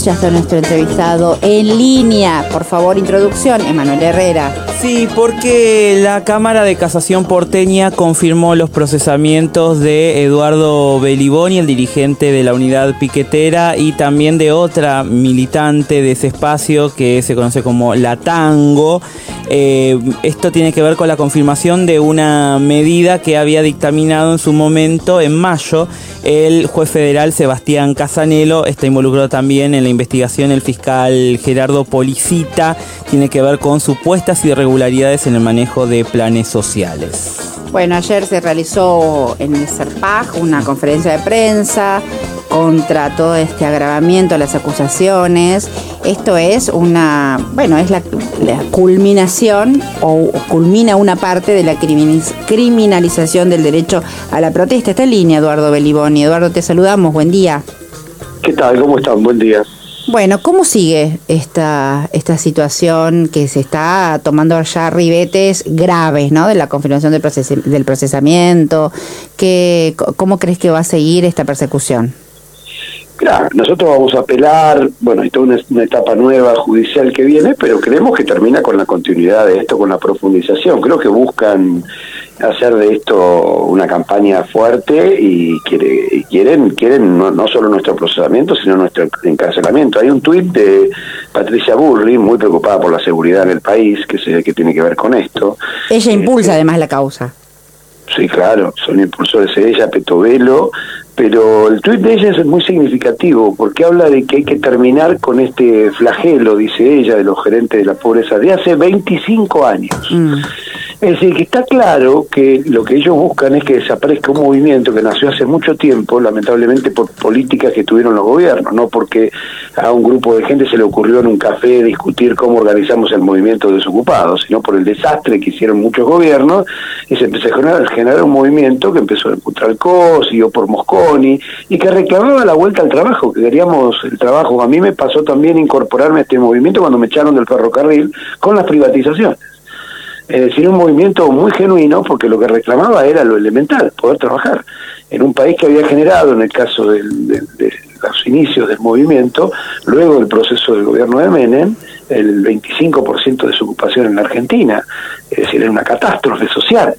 Ya está nuestro entrevistado en línea. Por favor, introducción, Emanuel Herrera. Sí, porque la Cámara de Casación porteña confirmó los procesamientos de Eduardo Beliboni, el dirigente de la unidad piquetera, y también de otra militante de ese espacio que se conoce como La Tango. Esto tiene que ver con la confirmación de una medida que había dictaminado en su momento, en mayo, el juez federal Sebastián Casanelo. Está involucrado también en la investigación el fiscal Gerardo Policita. Tiene que ver con supuestas irregularidades en el manejo de planes sociales. Bueno, ayer se realizó en el CERPAJ una conferencia de prensa contra todo este agravamiento, las acusaciones. Esto es la culminación o culmina una parte de la criminalización del derecho a la protesta. Está en línea Eduardo Beliboni. Eduardo, te saludamos, buen día. ¿Qué tal? ¿Cómo están? Buen día. Bueno, ¿cómo sigue esta situación que se está tomando ya ribetes graves, ¿no? De la confirmación del procesamiento. ¿Cómo crees que va a seguir esta persecución? Claro, nosotros vamos a apelar, bueno, hay toda una etapa nueva judicial que viene, pero creemos que termina con la continuidad de esto, con la profundización. Creo que buscan hacer de esto una campaña fuerte y quieren no solo nuestro procesamiento, sino nuestro encarcelamiento. Hay un tuit de Patricia Bullrich, muy preocupada por la seguridad en el país, que tiene que ver con esto. Ella impulsa además la causa. Sí, claro, son impulsores ella, Petovelo, pero el tuit de ella es muy significativo porque habla de que hay que terminar con este flagelo, dice ella, de los gerentes de la pobreza de hace 25 años. Es decir, que está claro que lo que ellos buscan es que desaparezca un movimiento que nació hace mucho tiempo, lamentablemente por políticas que tuvieron los gobiernos, no porque a un grupo de gente se le ocurrió en un café discutir cómo organizamos el movimiento de desocupados, sino por el desastre que hicieron muchos gobiernos, y se empezó a generar un movimiento que empezó en Putralcó, siguió por Mosconi, y que reclamaba la vuelta al trabajo, que queríamos el trabajo. A mí me pasó también incorporarme a este movimiento cuando me echaron del ferrocarril con las privatizaciones. Es decir, un movimiento muy genuino, porque lo que reclamaba era lo elemental, poder trabajar en un país que había generado, en el caso de los inicios del movimiento, luego del proceso del gobierno de Menem, el 25% de desocupación en la Argentina. Es decir, era una catástrofe social.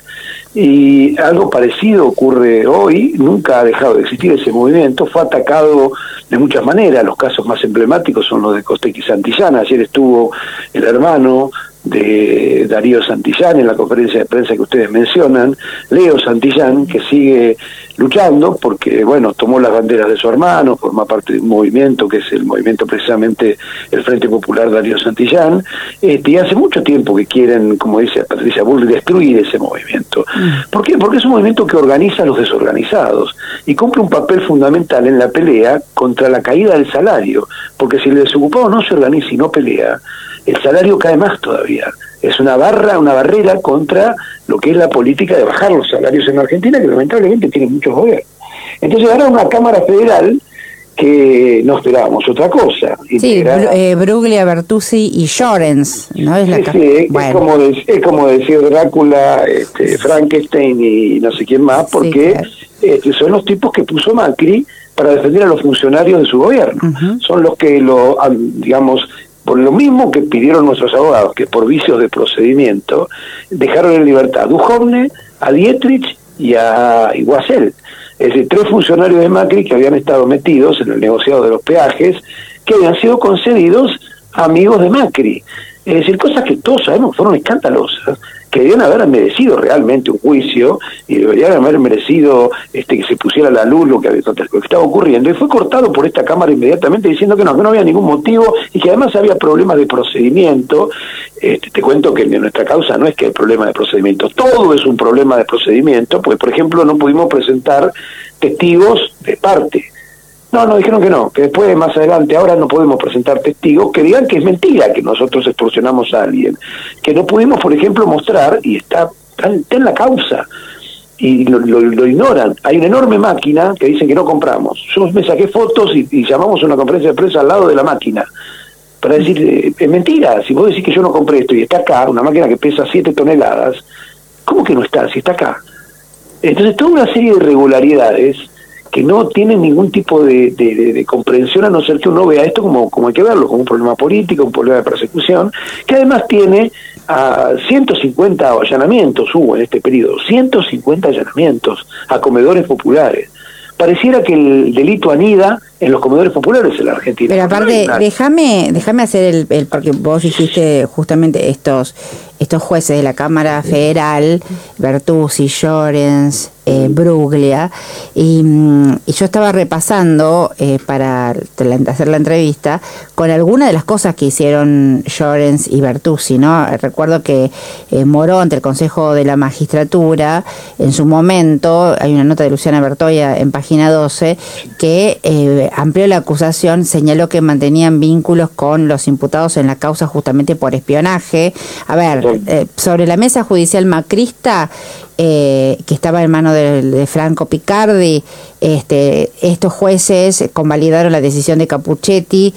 Y algo parecido ocurre hoy. Nunca ha dejado de existir ese movimiento, fue atacado de muchas maneras. Los casos más emblemáticos son los de Costec y Santillán. Ayer estuvo el hermano de Darío Santillán en la conferencia de prensa que ustedes mencionan, Leo Santillán, que sigue luchando porque, bueno, tomó las banderas de su hermano, forma parte de un movimiento que es el movimiento precisamente el Frente Popular Darío Santillán, y hace mucho tiempo que quieren, como dice Patricia Bullrich, destruir ese movimiento. ¿Por qué? Porque es un movimiento que organiza a los desorganizados y cumple un papel fundamental en la pelea contra la caída del salario, porque si el desocupado no se organiza y no pelea, el salario cae más todavía. Es una barrera contra lo que es la política de bajar los salarios en Argentina, que lamentablemente tiene muchos gobiernos. Entonces ahora una Cámara Federal que no esperábamos otra cosa. Sí, Bruglia, Bertuzzi y Llorens, ¿no? Es como decir Drácula, Frankenstein y no sé quién más, porque sí, son los tipos que puso Macri para defender a los funcionarios de su gobierno. Son los que digamos, por lo mismo que pidieron nuestros abogados, que por vicios de procedimiento, dejaron en libertad a Duhovne, a Dietrich y a Iguacel. Es decir, 3 funcionarios de Macri que habían estado metidos en el negociado de los peajes, que habían sido concedidos a amigos de Macri. Es decir, cosas que todos sabemos fueron escandalosas, que deberían haber merecido realmente un juicio y deberían haber merecido que se pusiera a la luz lo que estaba ocurriendo, y fue cortado por esta Cámara inmediatamente diciendo que no había ningún motivo y que además había problemas de procedimiento. Te cuento que en nuestra causa no es que hay problema de procedimiento, todo es un problema de procedimiento, pues por ejemplo no pudimos presentar testigos de parte. No, dijeron que no, que después, más adelante, ahora no podemos presentar testigos que digan que es mentira que nosotros extorsionamos a alguien. Que no pudimos, por ejemplo, mostrar, y está en la causa, y lo ignoran. Hay una enorme máquina que dicen que no compramos. Yo me saqué fotos y llamamos a una conferencia de prensa al lado de la máquina, para decir, es mentira, si vos decís que yo no compré esto y está acá, una máquina que pesa 7 toneladas, ¿cómo que no está, si está acá? Entonces, toda una serie de irregularidades que no tienen ningún tipo de comprensión, a no ser que uno vea esto como hay que verlo, como un problema político, un problema de persecución, que además tiene 150 allanamientos hubo en este periodo, 150 allanamientos a comedores populares. Pareciera que el delito anida en los comedores populares en la Argentina. Pero aparte, déjame hacer porque vos dijiste justamente estos jueces de la Cámara Federal, Bertuzzi, Llorens, Bruglia, y yo estaba repasando para hacer la entrevista con algunas de las cosas que hicieron Llorens y Bertuzzi, ¿no? Recuerdo que Moró, ante el Consejo de la Magistratura, en su momento, hay una nota de Luciana Bertoia en página 12, que amplió la acusación, señaló que mantenían vínculos con los imputados en la causa justamente por espionaje. A ver, sobre la mesa judicial macrista, que estaba en manos de Franco Picardi, estos jueces convalidaron la decisión de Capuchetti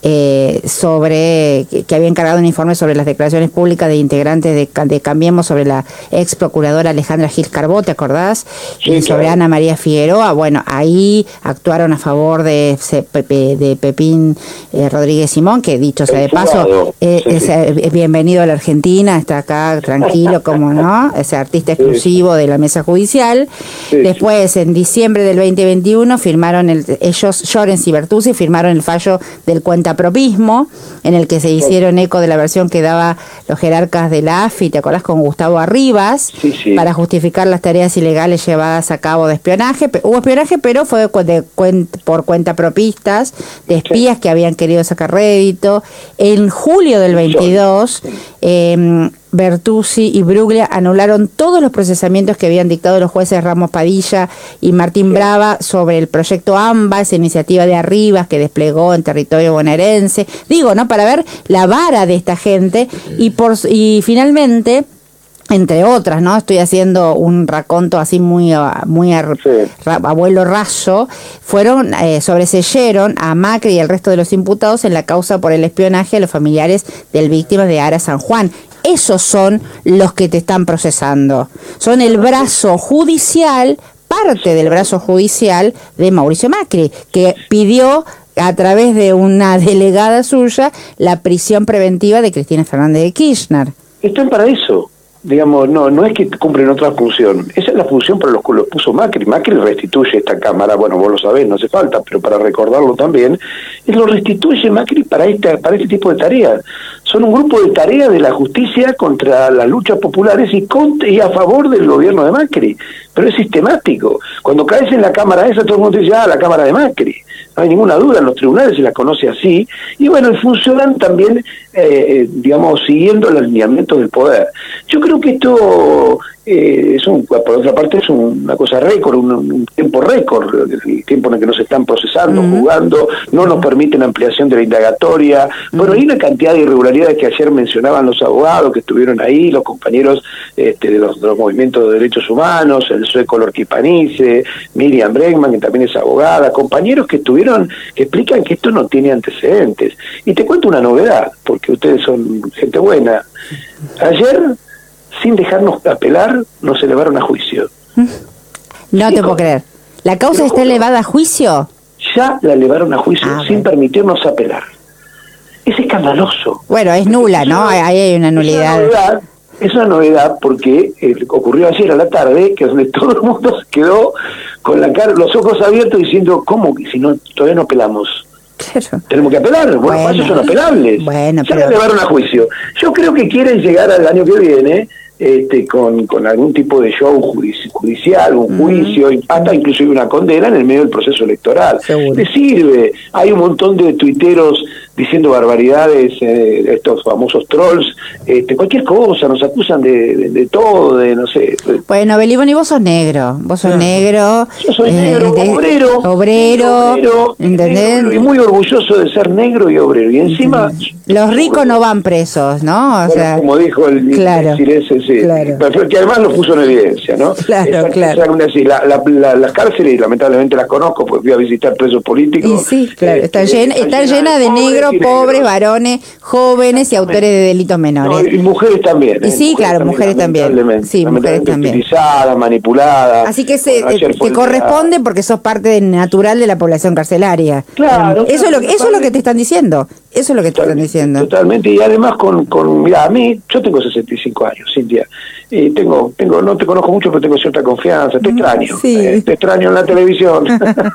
sobre que había encargado un informe sobre las declaraciones públicas de integrantes de Cambiemos sobre la ex procuradora Alejandra Gil Carbó, ¿te acordás? Sí, sobre claro. Ana María Figueroa. Bueno, ahí actuaron a favor de Pepín Rodríguez Simón, que dicho sea de paso, es bienvenido a la Argentina, está acá tranquilo, como no, es artista exclusivo de la mesa judicial. Después, en diciembre del 2021, firmaron ellos, Llorens y Bertuzzi, firmaron el fallo del cuentapropismo, en el que se hicieron eco de la versión que daba los jerarcas de la AFI, ¿te acordás? Con Gustavo Arribas, para justificar las tareas ilegales llevadas a cabo de espionaje. Hubo espionaje, pero fue por cuentapropistas, de espías que habían querido sacar rédito. En julio del 22, Bertuzzi y Bruglia anularon todos los procesamientos que habían dictado los jueces Ramos Padilla y Martín Brava sobre el proyecto AMBA, esa iniciativa de Arribas que desplegó en territorio bonaerense. Digo, ¿no? Para ver la vara de esta gente y finalmente, entre otras, ¿no? Estoy haciendo un raconto así muy abuelo raso. Sobreseyeron a Macri y el resto de los imputados en la causa por el espionaje a los familiares del víctima de Ara San Juan. Esos son los que te están procesando. Son el brazo judicial, parte del brazo judicial de Mauricio Macri, que pidió a través de una delegada suya la prisión preventiva de Cristina Fernández de Kirchner. Están para eso. Digamos, no es que cumplen otra función. Esa es la función para los que los puso Macri. Macri restituye esta Cámara, bueno, vos lo sabés, no hace falta, pero para recordarlo también, él lo restituye Macri para este tipo de tareas. Son un grupo de tareas de la justicia contra las luchas populares y a favor del gobierno de Macri. Pero es sistemático. Cuando caes en la Cámara esa, todo el mundo dice, la Cámara de Macri. No hay ninguna duda, en los tribunales se la conoce así. Y bueno, y funcionan también, digamos, siguiendo los lineamientos del poder. Yo creo que esto, por otra parte, es una cosa récord, un tiempo récord, el tiempo en el que nos están procesando, jugando, no nos permiten ampliación de la indagatoria. Bueno, hay una cantidad de irregularidades que ayer mencionaban los abogados que estuvieron ahí, los compañeros de los movimientos de derechos humanos, el sueco Lorquipanice, Miriam Bregman, que también es abogada, compañeros que explican que esto no tiene antecedentes. Y te cuento una novedad, porque ustedes son gente buena. Ayer, sin dejarnos apelar, nos elevaron a juicio. No te puedo creer. ¿La causa está elevada a juicio? Ya la elevaron a juicio sin permitirnos apelar. Es escandaloso. Bueno, es nula, ¿no? Ahí hay una nulidad. Es una novedad porque ocurrió ayer a la tarde, que es donde todo el mundo se quedó con los ojos abiertos diciendo, ¿cómo? Si no, todavía no apelamos. Claro. Tenemos que apelar, bueno, pasos son apelables. Bueno, ya la llevaron a juicio. Yo creo que quieren llegar al año que viene con algún tipo de show judicial, un juicio, hasta inclusive una condena en el medio del proceso electoral. Seguro. Le sirve. Hay un montón de tuiteros diciendo barbaridades, estos famosos trolls, cualquier cosa, nos acusan de todo, de no sé. Bueno, Beliboni, vos sos negro, negro. Yo soy negro, obrero, ¿entendés? Y muy orgulloso de ser negro y obrero. Y encima... Los ricos no van presos, ¿no? O sea, como dijo el sí. Claro. Pero que además lo puso en evidencia, ¿no? Claro, claro. Las cárceles, lamentablemente las conozco, porque fui a visitar presos políticos. Y sí, claro, está llena de negros, pobres, varones, jóvenes y autores de delitos menores. No, y mujeres también. Y sí, claro, mujeres también. Sí, mujeres también. Utilizadas, manipuladas. Así que te corresponde porque sos parte natural de la población carcelaria. Claro. Eso es lo que te están diciendo. Eso es lo que te están diciendo. Totalmente, y además mira, a mí, yo tengo 65 años, Cintia, y no te conozco mucho, pero tengo cierta confianza, te extraño, sí. Te extraño en la televisión.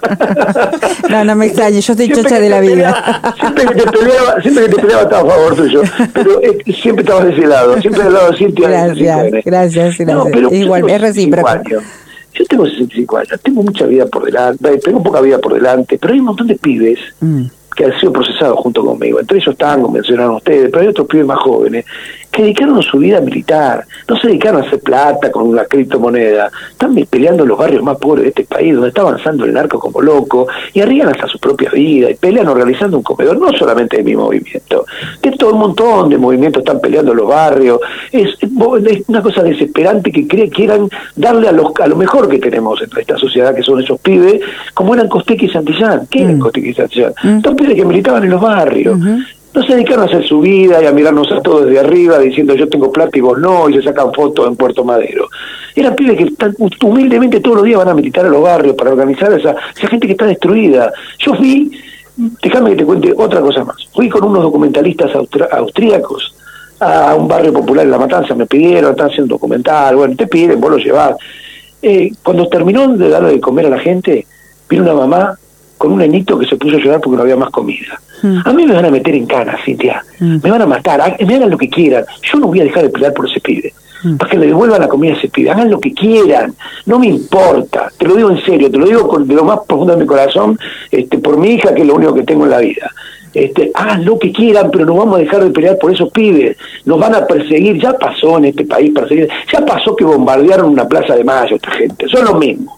No me extraño, yo estoy chocha de la vida. Siempre que te peleaba estaba a favor tuyo, pero siempre estabas de ese lado, siempre del lado de Cintia. Gracias. No, pero igual, es recíproco. Yo tengo 65 años, tengo mucha vida por delante, tengo poca vida por delante, pero hay un montón de pibes que han sido procesados junto conmigo. Entre ellos están, como mencionaron ustedes, pero hay otros pibes más jóvenes que dedicaron su vida militar, no se dedicaron a hacer plata con una criptomoneda, están peleando en los barrios más pobres de este país, donde está avanzando el narco como loco, y arriesgan hasta su propia vida, y pelean organizando un comedor, no solamente de mi movimiento, que todo un montón de movimientos están peleando en los barrios. Es una cosa desesperante que quieran darle a lo mejor que tenemos en esta sociedad, que son esos pibes, como eran Costequi y Santillán. ¿Qué eran Costequi y Santillán? Dos pibes que militaban en los barrios. No se dedicaron a hacer su vida y a mirarnos a todos desde arriba diciendo yo tengo plata y vos no, y se sacan fotos en Puerto Madero. Eran pibes que humildemente todos los días van a militar a los barrios para organizar a esa gente que está destruida. Yo fui, déjame que te cuente otra cosa más, fui con unos documentalistas austríacos a un barrio popular en La Matanza, me pidieron, están haciendo un documental, bueno, te piden, vos lo llevás. Cuando terminó de darle de comer a la gente, vino una mamá con un nenito que se puso a llorar porque no había más comida. A mí me van a meter en cana, Cintia, me van a matar, me hagan lo que quieran, yo no voy a dejar de pelear por ese pibe, para que le devuelvan la comida a ese pibe, hagan lo que quieran, no me importa, te lo digo en serio, te lo digo de lo más profundo de mi corazón, por mi hija, que es lo único que tengo en la vida. Hagan lo que quieran, pero no vamos a dejar de pelear por esos pibes, nos van a perseguir, ya pasó en este país perseguir, ya pasó que bombardearon una Plaza de Mayo esta gente, son los mismos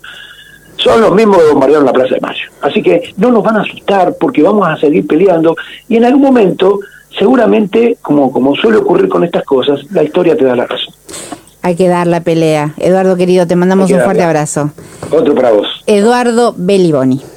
que bombardearon la Plaza de Mayo, así que no nos van a asustar porque vamos a seguir peleando y en algún momento, seguramente, como suele ocurrir con estas cosas, la historia te da la razón. Hay que dar la pelea. Eduardo querido, te mandamos un fuerte abrazo. Otro para vos. Eduardo Beliboni.